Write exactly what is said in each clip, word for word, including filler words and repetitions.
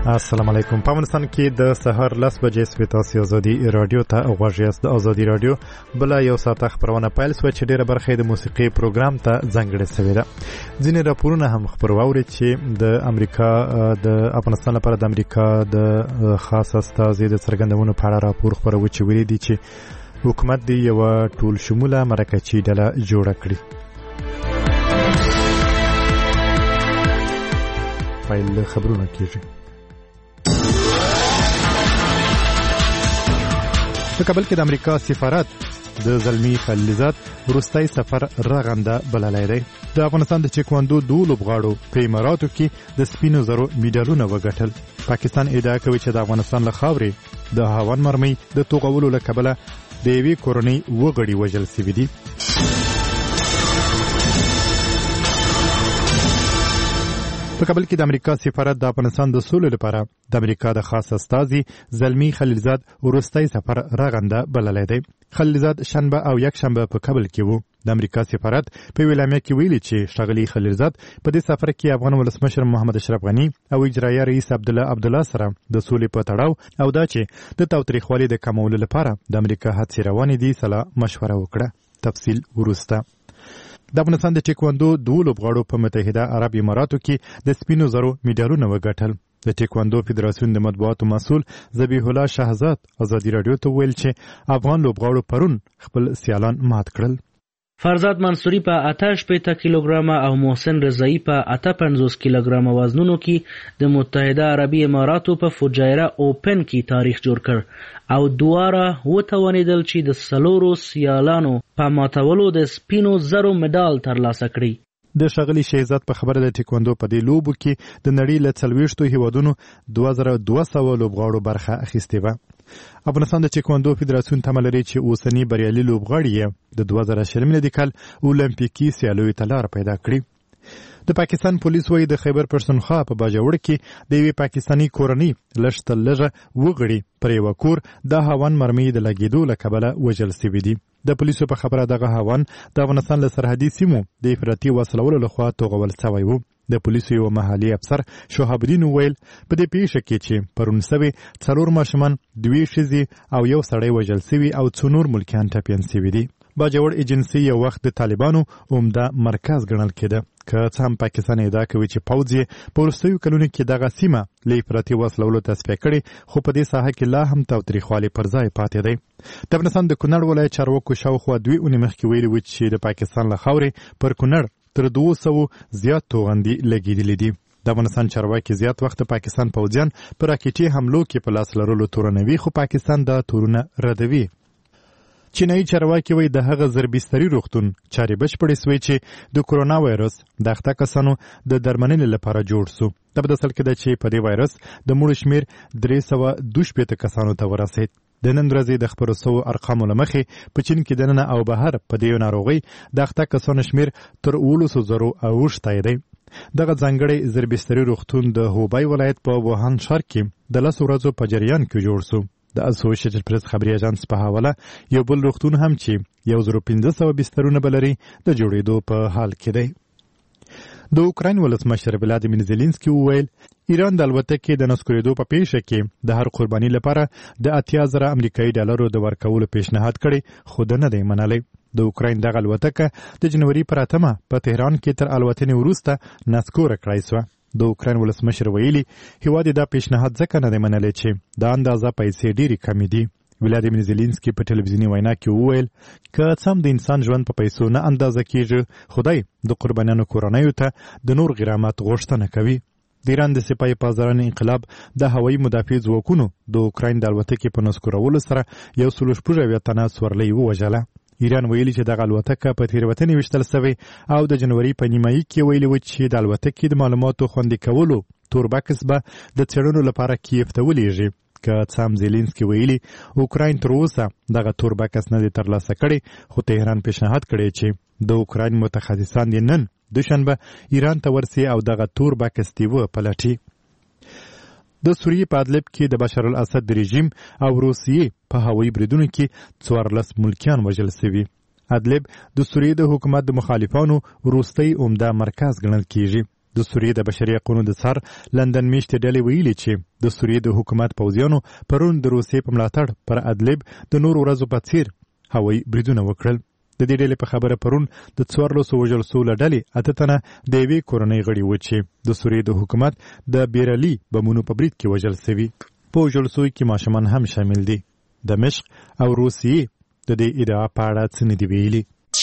السلام علیکم. په افغانستان کې د سهار لس بجې سوي تاسو ازادي رادیو ته غوږ یاست. د ازادي رادیو بل یو ساعت خبرونه پیل شوه چې ډیره برخه د موسیقي پروګرام ته ځانګړې شوې ده. ځینې راپورونه هم خبرواوري چې د امریکا د افغانستان لپاره د امریکا د خاص استازي د څرګندونو په اړه راپور خبروي چې ویلي دي چې حکومت دی یو ټول شموله مرکزي ډله جوړه کړي. پیل خبرونه کیږي. په کابل کې د امریکا سفارت د زلمی خلیلزاد وروستی سفر رغنده بللی دی. د افغانستان د چیکواندو دوه لوبغاړو په اماراتو کې د سپینو زرو میډالونه وګټل. پاکستان ادعا کوي چې د افغانستان له خاورې د هاون مرمۍ د توغولو له کبله د یوې کورنۍ اووه غړي وژل شوي دي. په کابل کې د امریکا سفارت د افغانستان د سولې لپاره د امریکا د خاص استازي زلمی خلیلزاد وروستی سفر رغنده بللی دی. خلیلزاد شنبه او یک شنبه په کابل کې وو. د امریکا سفارت په ویلامه کې ویلي چې ښاغلي خلیلزاد په دې سفر کې افغان ولسمشر محمد اشرف غني او اجرایه رئیس عبدالله عبدالله سره د سولې په تړاو او دا چې د تاوتریخوالي د کمولو لپاره د امریکا هڅې روانې دي سلا مشوره وکړه. تفصیل وروسته. د افغانستان د ټیکواندو دوه لوبغاړو په متحده عرب اماراتو کې د سپینو زرو میډالونه وګټل. د ټیکواندو فدراسیون د مطبوعاتو مسؤل ذبیح الله شهزاد ازادي رادیو ته ویل چې افغان لوبغاړو پرون خپل سیالان مات کړل. فرزاد منصوري په اته شپېته کیلوګرامه او محسن رضایی په اته پنځوس کیلوګرامه وزنونو کې د متحده عربي اماراتو په فجایره اوپن کې تاریخ جوړ کړ او دواړه وتوانېدل چې د څلورو سیالانو په ماتولو د سپینو زرو مډال ترلاسه کړي. د ښاغلي شهزاد په خبره د ټیکواندو په دې لوبو کې د نړۍ له څلوېښتو هیوادونو دوه زره دوه سوه لوبغاړو برخه اخیستې وه. افغانستان د ټیکواندو فدراسیون تمه لري چې اوسني بریالي لوبغاړي یې د دوه زره شل میلادي کال اولمپیکي سیالیو ته لاره پیدا کړي. د پاکستان پولیس وایي د خیبر پښتونخوا په باجوړ کې د یوې پاکستاني کورنۍ لږ تر لږه اووه غړي پر یوه کور د هاون مرمۍ د لګېدو له کبله وژل سوي دي. د پولیسو په خبره دغه هاون د افغانستان له سرحدي سیمو د افراطي وسلولو لخوا توغول سوی و. د پولیسو یو محلي افسر شهاب الدین ویل په دې پیښه کې چې پرون سوي څلور ماشومان دوې ښځې او یو سړی وژل سوي او څو نور ملکیان ټپیان سوي دي. باجوړ ایجنسي یو وخت د طالبانو عمده مرکز ګڼل کېده. که څه هم پاکستان ادعا کوي چې پوځ یې په وروستیو کلونو کې دغه سیمه له افراطي وسلولو تصفیه کړې، خو په دې ساحه کې لا هم تاوتریخوالي پر ځای پاتې دی. د افغانستان د کونړ ولایت چارواکو شاوخوا دوې اونۍ مخکې ویلي وو چې د پاکستان له خاورې پر کونړ تر دوه سوو زیات توغندي لګېدلي دي. د افغانستان چارواکي زیات وخت د پاکستان پوځیان په راکټي حملو کې په لاس لرلو تورنوي، خو پاکستان دا تورونه ردوي. چینایي چارواکي وایي د هغه زربستري روغتون چارې بشپړې سوې چې د کورونا وایرس د اخته کسانو د درملنې لپاره جوړ سو. دا په داسې کې ده چې په دې وایرس د مړو شمېر درې سوه دوه شپېته کسانو ته ورسېد. د نن ورځې د خپرو سوو ارقامو له مخې په چین کې دننه او بهر په دې ناروغۍ د اخته کسانو شمېر تر اوولسو زرو اوښتی دی. دغه ځانګړی زربستري روغتون د هوبای ولایت په ووهان ښار کې د لسو ورځو په جریان کې جوړ سو. د اسوسییټډ پریس خبري اژانس په حواله یو بل روغتون هم چې یو زرو پنځه سوه بسترونه به لري د جوړېدو په حال کې دی. د اوکراین ولسمشر ولادیمیر زیلینسکي وویل ایران د الوتکې د نسکورېدو په پیښه کې د هر قرباني لپاره د اتیا زره امریکایي ډالرو د ورکولو پیشنهاد کړی، خو ده نه دی منلی. د اوکراین دغه الوتکه د جنوري پر اتمه په تهران کې تر الوتنې وروسته نسکوره کړای سوه. د اوکراین ولسمشر ویلي هیواد دا پیشنهاد ځکه نه دی منلی چې دا اندازه پیسې ډېرې کمې دي. ولادیمیر زیلینسکي په ټلویزیوني وینا کې وویل که څه هم د انسان ژوند په پیسو نه اندازه کیږي، خدای د قربانیانو کورنیو ته د نور غرامت غوښتنه کوي. د ایران د سپاه پاسدارانو انقلاب د هوایي مدافع ځواکونو د اوکراین د الوتکې په نسکورولو سره یو سل شپږ اویا تنه سورلۍ ووژله. ایران ویلي چې دغه الوتکه په تېروتنې ویشتل سوې او د جنوري په نیمایي کې ویلي و چې د الوتکې د معلوماتو خوندي کولو تور بکس به د څېړنو لپاره کیف ته ولیږي. که څه هم زیلینسکي ویلي اوکراین تر اوسه دغه تور بکس نه دی ترلاسه کړی، خو تهران پیشنهاد کړی چې د اوکراین متخصصان یې نن دوشنبه ایران ته ورسي او دغه تور بکس دی وپلټي. د سوریې په ادلب کې د بشار الاسد رژیم او روسیې په هوایي بریدونو کې څوارلس ملکیان وژل سوي. ادلب د سوریې د حکومت د مخالفانو وروستی عمده مرکز ګڼل کیږي. د سوریې د بشري حقوقو د څار لندن میشتې ډلې ویلي چې د سوریې د حکومت پوځیانو پرون د روسیې په ملاتړ پر ادلب د نور ورځو په څیر هوایي بریدونه وکړل. د دې ډلې په خبره پرون د څوارلسو وژل سوو له ډلې اته تنه د یوې کورنۍ غړي وو چې د سوریې د حکومت د بیرلي بمونو په برید کې وژل سوي. په وژل سوو کې ماشومان هم شامل دي. دمشق او روسیې د دې ادعا په اړه څه نه دي ویلي.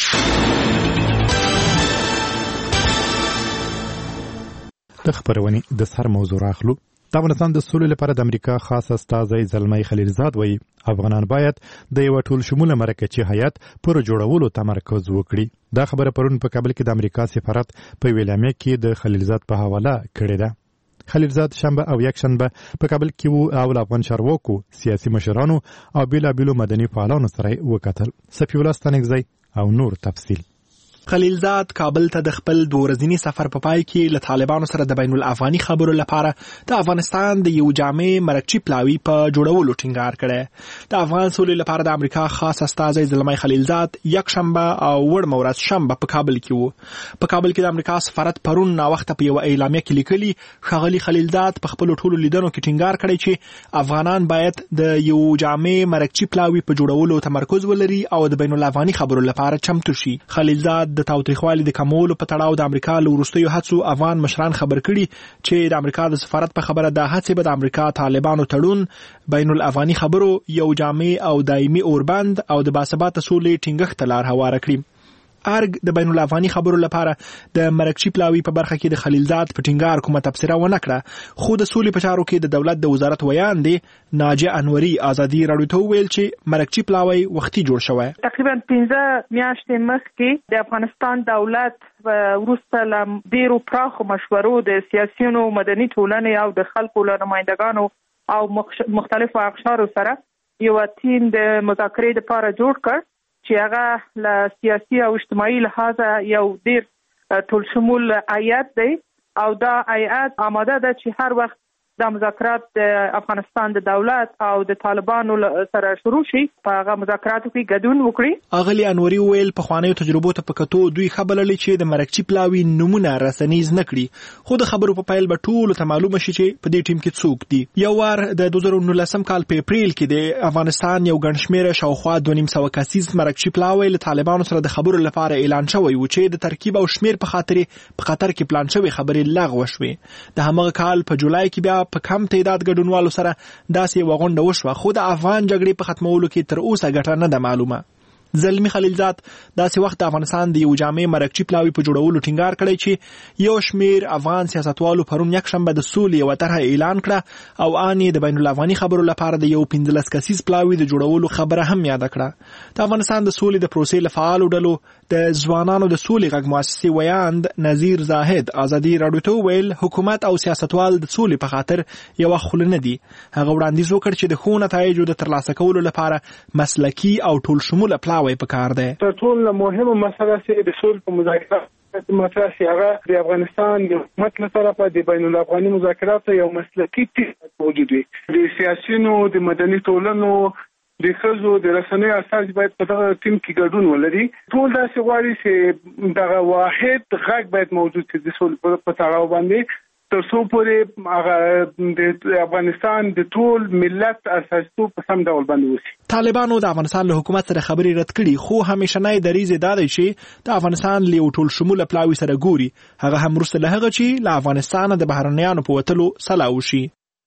د خبرونې د سر موضوع راخلو. د افغانستان د سولې لپاره د امریکا خاص استازی زلمی خلیلزاد وایي افغانان باید د یو ټول شموله مرکزي هیئت پر جوړولو تمرکز وکړي. دا خبره پرون په کابل کې د امریکا سفارت په ویلامه کې د خلیلزاد په حواله کړې ده. خلیلزاد شنبه او یک شنبه په کابل کې وو او افغان چارواکو، سیاسي مشرانو او بیلابیلو مدني فعالانو سره وکتل. صفی الله ستانکزی او نور تفصیل. خلیلزاد کابل ته د خپل دوه ورځني سفر په پای کې له طالبانو سره د بین الافغاني خبرو لپاره د افغانستان د یو جامع مرکزي پلاوي په جوړولو ټینګار کړی. د افغان سولې لپاره د امریکا خاص استازی زلمی خلیلزاد یک شنبه او وړمه ورځ شنبه په کابل کې وو. په کابل کې د امریکا سفارت پرون ناوخته په یو اعلامیه کې لیکلي ښاغلي خلیلزاد په خپل ټولو لیدنو کې ټینګار کړی چې افغانان باید د یو جامع مرکزي پلاوي په جوړولو تمرکز ولري او د بین الافغاني خبرو لپاره چمتو شي. خلیلزاد د تاوتریخوالي د کمولو په تړاو د امریکا له وروستیو هڅو افغان مشران خبر کړي چې د امریکا د سفارت په خبره د هڅې به د امریکا طالبانو تړون، بین الافغاني خبرو، یو جامع او دایمي اوربند او د باثباته سولې ټینګښت ته لار هواره کړي. ارګ د بین الافغاني خبرو لپاره د مرکزي پلاوي په برخه کې د خلیلزاد په ټینګار کومه تبصره ونه کړه، خو د سولې په چارو کې د دولت د وزارت ویان دی ناجیه انوري ازادي راډیو ته ویل چې مرکزي پلاوي وختي جوړ شوی. تقریبا پنځه میاشتې مخکې د افغانستان دولت وروسته له ډیرو پراخو مشورو د سیاسيونو، مدني ټولنې او د خلکو له نمائندګانو او مختلفو اقشارو سره یو ټیم د مذاکرې لپاره جوړ کړ چې هغه له سیاسي او اجتماعي لحاظه یو ډیر ټول شمول هیئت دی او دا هیئت آماده ده چې هر وخت د مذاکرات د افغانستان د دولت او د طالبانو سره شروع شي په هغه مذاکراتو کې ګډون وکړي. اغلی انوري ویل په خوانیو تجربو ته په کتو دوی خبرلې چې د مرکزي پلاوي نمونه رسنیز نکړي، خو د خبرو په پایل به ټول ته معلومه شي چې په دې ټیم کې څوک دي. یو وار د دوه زره نولسم کال په اپریل کې د افغانستان یو ګڼ شمېره شاوخوا دوه نیم سوه کسیز مرکزي پلاوي له طالبانو سره د خبرو لپاره اعلان شوی و چې د ترکیب او شمیر په خاطر په قطر کې پلان شوی خبرې لغوه شوې. د همغه کال په جولای کې بیا په کم تعداد ګډونوالو سره داسې وغونډه وشوه، خو د افغان جګړې په ختمولو کې تر اوسه ګټه نه ده معلومه. زلمی خلیلزاد داسې وخت د افغانستان د یو جامع مرکزي پلاوي په جوړولو ټینګار کړی چې یو شمیر افغان سیاستوالو پرون یک شنبه د سولې یوه طرحه اعلان کړه او ان یې د بین الافغاني خبرو لپاره د یو پنځلس کسیز پلاوي د جوړولو خبره هم یاده کړه. د افغانستان د سولې د پروسې له فعالو ډلو د ځوانانو د سولې غږ مؤسسې ویاند نظیر زاهد ازادي راډیو ته ویل حکومت او سیاستوال د سولې په خاطر یو خل نه دي. هغه وړاندیز وکړ چې د ښو نتایجو د ترلاسه کولو لپاره مسلکي او ټول شموله پلاوی پکار دی. ټول مهمه مسله چې د سولې په مذاکرات مطرح شي هغه د افغانستان د حکومت له طرفه د بین الافغاني مذاکراتو یو مسلکي ټیم موجود وي. د سیاسيونو، د مدني ټولنو، د ښځو، د رسنیو اساس باید په دغه ټیم کې ګډون ولري. ټول داسې غواړي چې دغه واحد غږ باید موجود شي د سولې په تړاو باندې تر څو پورې هغه د افغانستان د ټول ملت اساسیتوب په سم ډول باندې وشي. طالبانو د افغانستان له حکومت سره خبرې رد کړي، خو همیشنۍ دریځ دا دی چې د افغانستان له یو ټول شموله پلاوي سره ګوري، هغه هم وروسته له هغه چې له افغانستان د بهرنیانو په وتلو سلا وشي.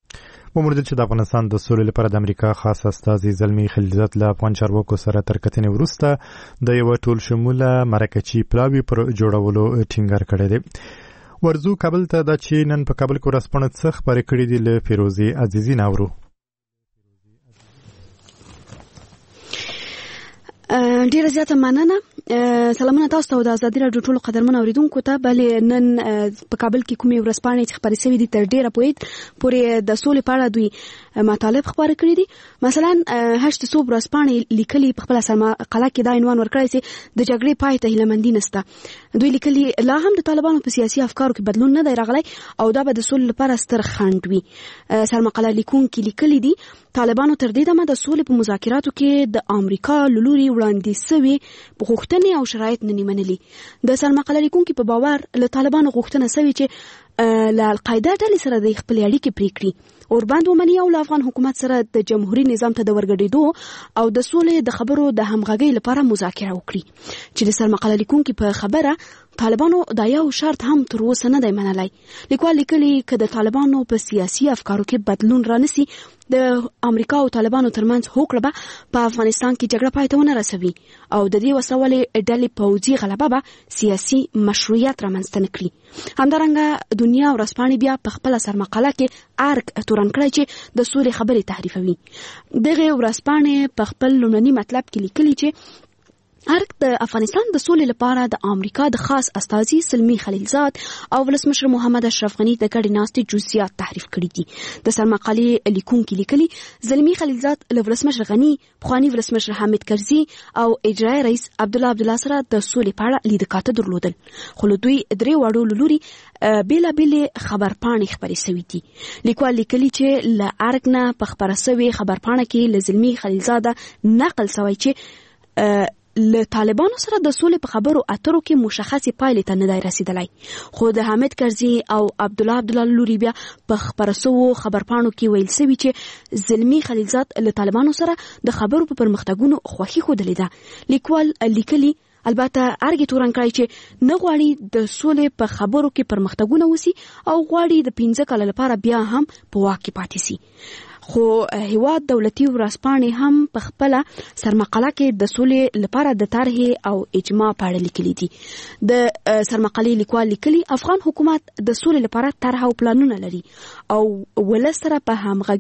ومرده چې د افغانستان د سولې لپاره د امریکا خاص استازی زلمی خلیلزاد له افغان چارواکو سره تر کتنې وروسته د یو ټول شموله مرکزي پلاوي پر جوړولو ټینګار کړی دی. ورزو کابل ته د چې نن په کابل کې ورسپڼه څخ خبرې کړې دي له فیروزي عزیزي ناورو. ډیره زیاته مننه. سلامونه تاسو ته د ازادي راډیو ټولو قدرمن اوریدونکو ته. بلې نن په کابل کې کومې ورځپاڼې چې خبرې شوې دي تر ډیره پورې د سولې په اړه دوی مطالب خبرې کړي دي. مثلا هشت صوب ورځپاڼې لیکلي په خپل مقاله کې دا عنوان ورکړی چې د جګړې پای ته هیلهمندي نشته. دوی لیکلي لا هم د طالبانو په سیاسي افکارو کې بدلون نه دی راغلی او دا به د سولې لپاره ستر خنډ وي. سرمقاله لیکونکي لیکلي دي طالبانو تر دې دمه د سولې په مذاکراتو کې د امریکا له لوري وړاندې شوې غوښتنې غوښتنې او شرایط نه منلي. د سرمقاله لیکونکي په باور له طالبانو غوښتنه سوي چې له القاعده ډلې سره د خپل اړیکې پرې کړي، اوربند ومني او له افغان حکومت سره د جمهوریت نظام ته د ورګډېدو او د سولې د خبرو د همغږۍ لپاره مذاکره وکړي. چې د سرمقاله لیکونکي په خبره طالبانو دا یو شرط هم تر اوسه نه دی منلی. لیکوال لیکلي که د طالبانو په سیاسي افکارو کې بدلون رانسي، د امریکا او طالبانو ترمنځ هوکړه به په افغانستان کې جګړه پای ته ونه رسوي او د دې وسولې ډلې پوځي غلبه به سیاسي مشروعیت رامنځته نه کړي. همدارنګه دنیا ورځپاڼې بیا په خپله سرمقاله کې ارګ تورن کړی چې د سولې خبرې تحریفوي. دغه ورځپاڼې په خپل لومړني مطلب کې لیکلي چې ارګ د افغانستان د سولې لپاره د امریکا د خاص استازي سلمی خلیلزاد او ولسمشر محمد اشرف غنی د ګډې ناستې جزئیات تحریف کړي دي. د سرمقالې لیکونکي لیکلي زلمی خلیلزاد له ولسمشر غنی، پخواني ولسمشر حامد کرزي او اجرایي رئیس عبدالله عبدالله سره د سولې په اړه لیدکاته درلودل، خو له دوی درې واړو له لوري بېلابېلې خبرپاڼې خپرې سوي دي. لیکوال لیکلي چې له ارګ نه په خپره سوې خبرپاڼه کې له زلمی خلیلزاده نقل سوی چې له طالبانو سره د سولې په خبرو اترو کې مشخصې پایلې ته نه دی رسیدلی، خو د حامد کرزي او عبدالله عبدالله لوري بیا په خپره سوو خبرپاڼو کې ویل سوي چې زلمی خلیلزاد له طالبانو سره د خبرو په پرمختګونو خوښي ښودلې ده. لیکوال لیکلي البته ارګ تورن کړی چې نه غواړي د سولې په خبرو کې پرمختګونه وسی او غواړي د پنځه کاله لپاره بیا هم په واک کې پاتې سي. خو هیواد دولتي ورځپاڼې هم په خپله سرمقاله کې د سولې لپاره د طرحې او اجماع په اړه لیکلي دي. د سرمقالې لیکوال لیکلي افغان حکومت د سولې لپاره طرح او پلانونه لري او ولس سره په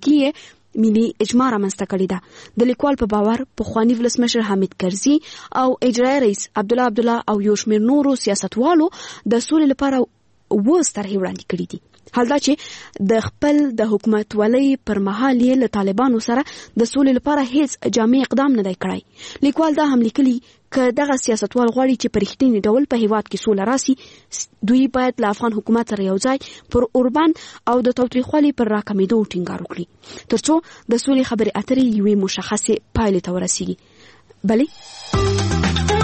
همغږي ملي اجماع رامنځته کړې ده. د لیکوال په باور پخواني ولسمشر حامد کرزي او اجرایي رئیس عبدالله عبدالله او یو شمېر نورو سیاستوالو د سولې لپاره اووه طرحې وړاندې کړي دي. حال دا چې د خپل د حکومت ولۍ پر مهال یې له طالبانو سره د سولې لپاره هیڅ جامع اقدام نه دی کړی. لیکوال دا هم لیکلي که دغه سیاستوال غواړي چې په رښتیني ډول په هیواد کې سوله راسي، دوی باید له افغان حکومت سره یو ځای پر اوربند او د تاوتریخوالي پر راکمېدو ټینګار وکړي تر څو د سولې خبرې اترې یوې مشخصې پایلې ته ورسیږي. بلې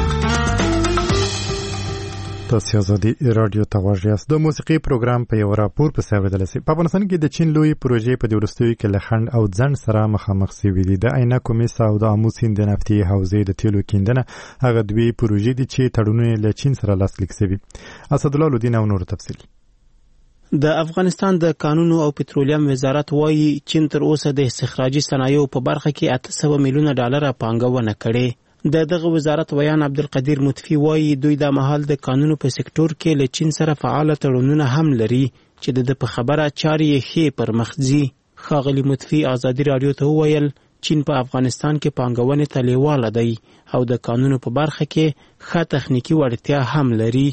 تاسو ازادي رادیو ته غواړئ د موسیقي پروګرام په یو راپور په ساویدل سي. په افغانستان کې د چین لوی پروژې په دورستوي کې لخند او ځند سره مخامخ سوي دي. د عینکو مس او د امو سیند د نفتي حوزې د تیلو کیندنه هغه دوی پروژې دي چې تړونونه له چین سره لاسلیک سوي. اسدالله لودین او نور تفصیل. د افغانستان د کانونو او پټرولیم وزارت وايي چین تر اوسه د استخراجي صنایعو په برخه کې اته سوه میلیونه ډالر پانګونه کړې. د دغه وزارت ویان عبدالقدیر مطفی وایي دوی د مهال د قانونو په سکتور کې له چین سره فعال تړونونه هم لري چې د په خبره چاري ښه پر مخ ځي. ښاغلي مطفی ازادي رادیو ته وویل چین په افغانستان کې پانګونې ته لیواله دی او د قانونو په برخه کې ښه تخنیکی وړتیا هم لري.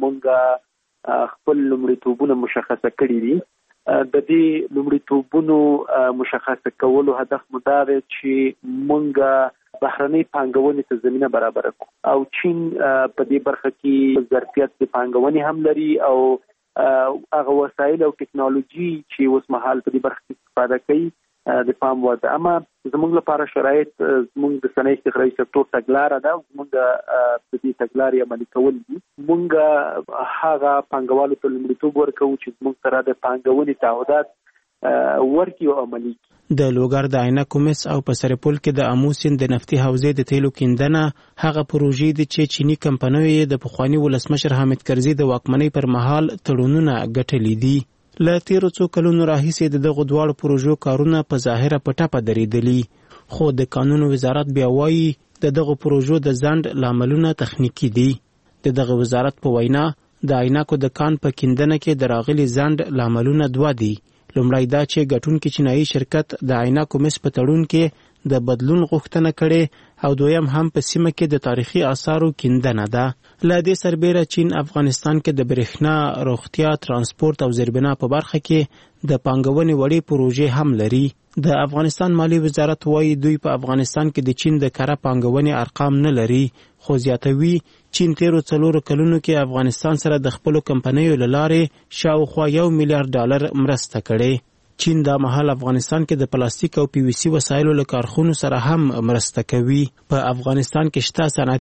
مونږ خپل لومړیتوبونه مشخصه کړي دي. د دې لومړیتوبونو مشخصه کولو هدف مو دا دی چې مونږ بهرنۍ پانګونې ته زمینه برابر کړو او چین په دې برخه کې ظرفیت د پانګونې هم لري او هغه وسایل او ټکنالوژي چې اوس مهال په دې برخه کې استفاده کوي د پام وړ ده. اما زموږ لپاره شرایط زموږ د صنایع استخراجي سکتور تګلاره ده، زموږ د دې تګلارې عملي کول دي. موږ هغه پانګوالو ته لومړیتوب ورکوو چې زموږ سره د پانګونې تعهدات ورکړي او عملي کړي. د لوګر د عینکو مس او په سرپل کې د امو سیند د نفتي حوزې د تیلو کیندنه هغه پروژې دي چې چینی کمپنیو د پخواني ولسمشر حامد کرزي د واکمنۍ پر مهال تړونونه ګټلې دي. له تیرو څو کلونو راهیسې د دغو دواړو پروژو کارونه په ظاهره په ټپه درېدلي، خو د قانونو وزارت بیا وایي د دغو پروژو د ځنډ لاملونه تخنیکي دي. د دغه وزارت په وینا د عینکو د کان په کیندنه کې د راغلي ځنډ لاملونه دوه دي. لومړی دا چې ګټونکي چینایي شرکت د عینکو مس په تړون کې د بدلون غوښتنه کړې او دویم هم په سیمه کې د تاریخي آثارو کیندنه ده. له دې سربیره چین افغانستان کې د برېښنا، روغتیا، ترانسپورت او زیربنا په برخه کې د پانګونې وړې پروژې هم لري. د افغانستان مالی وزارت وايي دوی په افغانستان کې د چین د کره پانګونې ارقام نه لري، خو زیاتوي چین تیرو څلورو کلونو کې افغانستان سره د خپلو کمپنیو له لارې شاوخوا یو میلیارډ ډالر مرسته کړې. چین دا مهال افغانستان کې د پلاستیک او پی وی سی وسایلو له کارخونو سره هم مرسته کوي. په افغانستان کې شته صنعتي